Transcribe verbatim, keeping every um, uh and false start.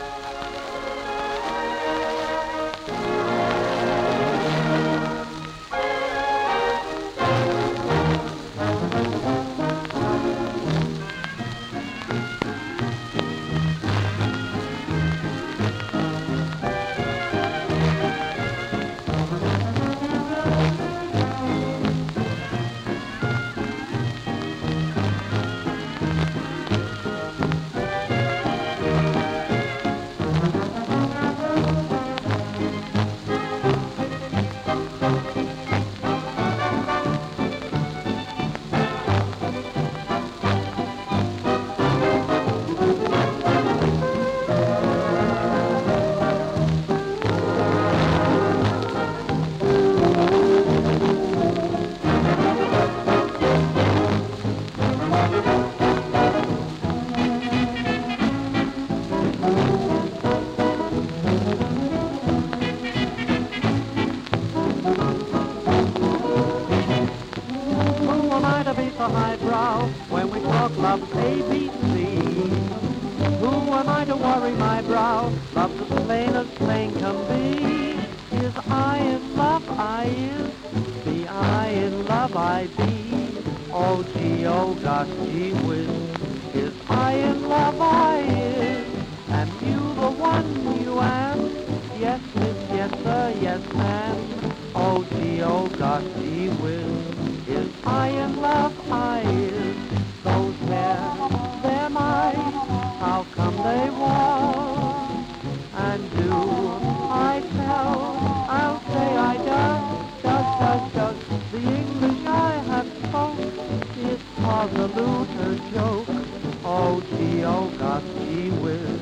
Highbrow when we talk love's A B C. Who am I to worry my brow? Love's as plain as plain can be. Is I in love I is, be I in love I be. Oh gee, oh gosh, gee whiz, is I in love I is. Am you the one you am? Yes miss, yes sir, yes ma'am. Oh gee, oh gosh, gee whiz, is I in love I is. Those hair, they're mine, how come they was? And do I tell, I'll say I does, does, does, does. The English I have spoke is positive a joke. Oh gee, oh gosh, gee whiz,